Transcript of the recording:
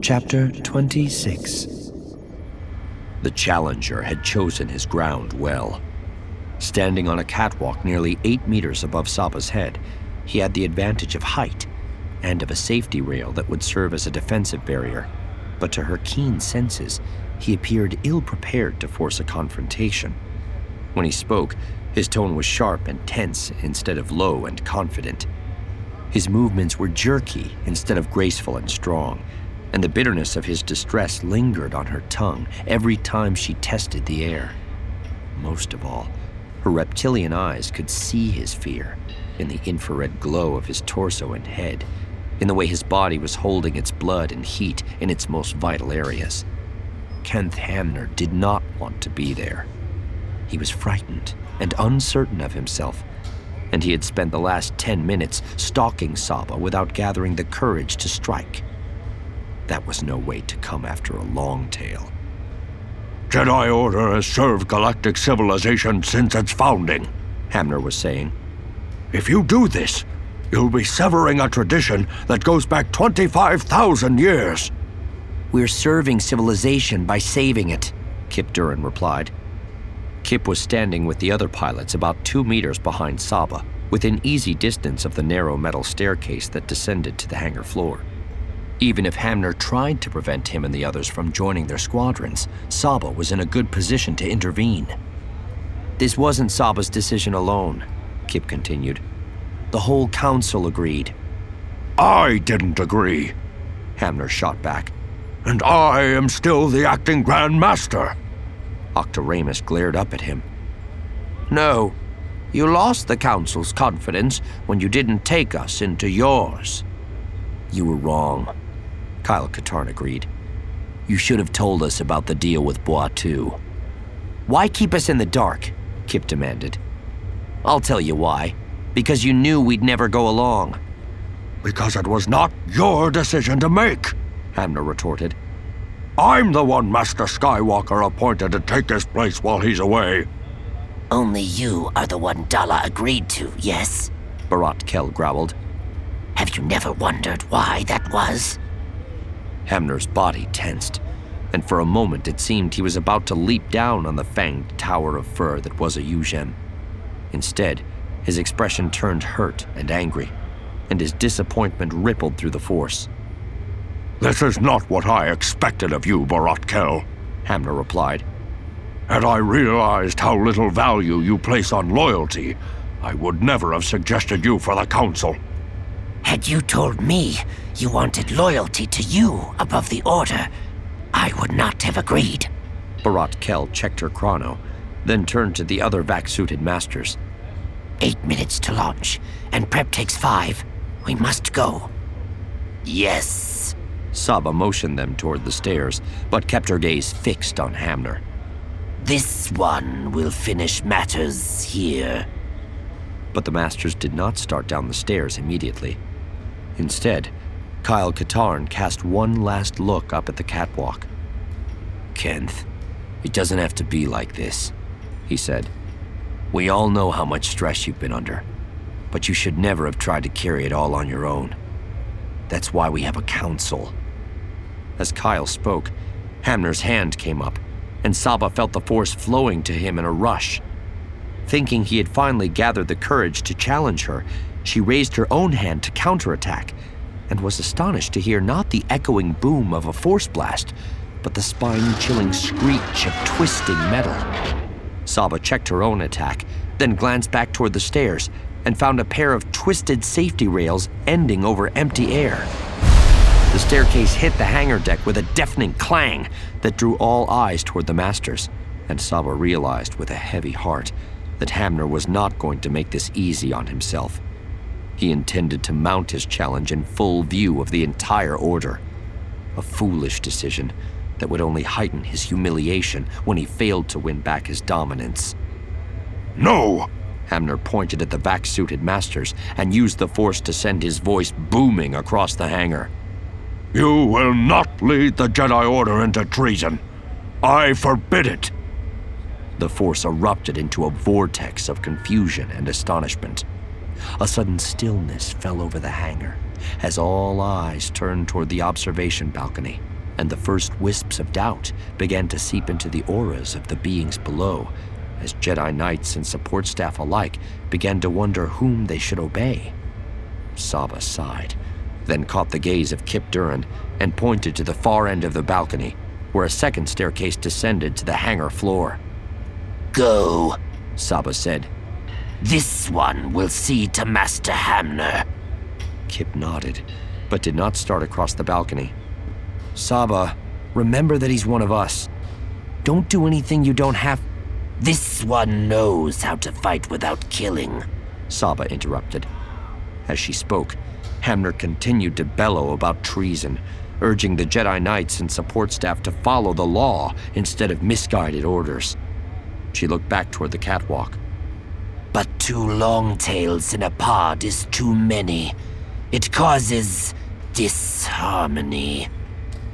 Chapter 26. The Challenger had chosen his ground well. Standing on a catwalk nearly 8 meters above Saba's head, he had the advantage of height and of a safety rail that would serve as a defensive barrier. But to her keen senses, he appeared ill-prepared to force a confrontation. When he spoke, his tone was sharp and tense instead of low and confident. His movements were jerky instead of graceful and strong, and the bitterness of his distress lingered on her tongue every time she tested the air. Most of all, her reptilian eyes could see his fear in the infrared glow of his torso and head, in the way his body was holding its blood and heat in its most vital areas. Kenneth Hamner did not want to be there. He was frightened and uncertain of himself, and he had spent the last 10 minutes stalking Saba without gathering the courage to strike. That was no way to come after a long tale. Jedi Order has served galactic civilization since its founding, Hamner was saying. If you do this, you'll be severing a tradition that goes back 25,000 years. We're serving civilization by saving it, Kip Duran replied. Kip was standing with the other pilots about 2 meters behind Saba, within easy distance of the narrow metal staircase that descended to the hangar floor. Even if Hamner tried to prevent him and the others from joining their squadrons, Saba was in a good position to intervene. This wasn't Saba's decision alone, Kip continued. The whole council agreed. I didn't agree, Hamner shot back. And I am still the acting Grand Master. Octaramus glared up at him. No, you lost the council's confidence when you didn't take us into yours. You were wrong, Kyle Katarn agreed. You should have told us about the deal with Batuu. Why keep us in the dark? Kip demanded. I'll tell you why. Because you knew we'd never go along. Because it was not your decision to make, Hamner retorted. I'm the one Master Skywalker appointed to take his place while he's away. Only you are the one Dala agreed to, yes? Barat Kel growled. Have you never wondered why that was? Hamner's body tensed, and for a moment it seemed he was about to leap down on the fanged tower of fur that was a Yuuzhan. Instead, his expression turned hurt and angry, and his disappointment rippled through the Force. This is not what I expected of you, Barat Kel, Hamner replied. Had I realized how little value you place on loyalty, I would never have suggested you for the Council. Had you told me you wanted loyalty to you above the Order, I would not have agreed. Barat Kel checked her chrono, then turned to the other vac-suited masters. 8 minutes to launch, and prep takes 5. We must go. Yes. Saba motioned them toward the stairs, but kept her gaze fixed on Hamner. This one will finish matters here. But the masters did not start down the stairs immediately. Instead, Kyle Katarn cast one last look up at the catwalk. Kenneth, it doesn't have to be like this, he said. We all know how much stress you've been under, but you should never have tried to carry it all on your own. That's why we have a council. As Kyle spoke, Hamner's hand came up, and Saba felt the Force flowing to him in a rush. Thinking he had finally gathered the courage to challenge her, she raised her own hand to counterattack, and was astonished to hear not the echoing boom of a Force blast, but the spine-chilling screech of twisting metal. Saba checked her own attack, then glanced back toward the stairs, and found a pair of twisted safety rails ending over empty air. The staircase hit the hangar deck with a deafening clang that drew all eyes toward the masters, and Saba realized with a heavy heart that Hamner was not going to make this easy on himself. He intended to mount his challenge in full view of the entire Order. A foolish decision that would only heighten his humiliation when he failed to win back his dominance. No! Hamner pointed at the vac-suited masters and used the Force to send his voice booming across the hangar. You will not lead the Jedi Order into treason. I forbid it. The Force erupted into a vortex of confusion and astonishment. A sudden stillness fell over the hangar as all eyes turned toward the observation balcony. and the first wisps of doubt began to seep into the auras of the beings below, as Jedi Knights and support staff alike began to wonder whom they should obey. Saba sighed, then caught the gaze of Kyp Durron and pointed to the far end of the balcony, where a second staircase descended to the hangar floor. Go, Saba said. This one will see to Master Hamner. Kyp nodded, but did not start across the balcony. Saba, remember that he's one of us. Don't do anything you don't have. This one knows how to fight without killing, Saba interrupted. As she spoke, Hamner continued to bellow about treason, urging the Jedi Knights and support staff to follow the law instead of misguided orders. She looked back toward the catwalk. But 2 long tails in a pod is too many. It causes disharmony.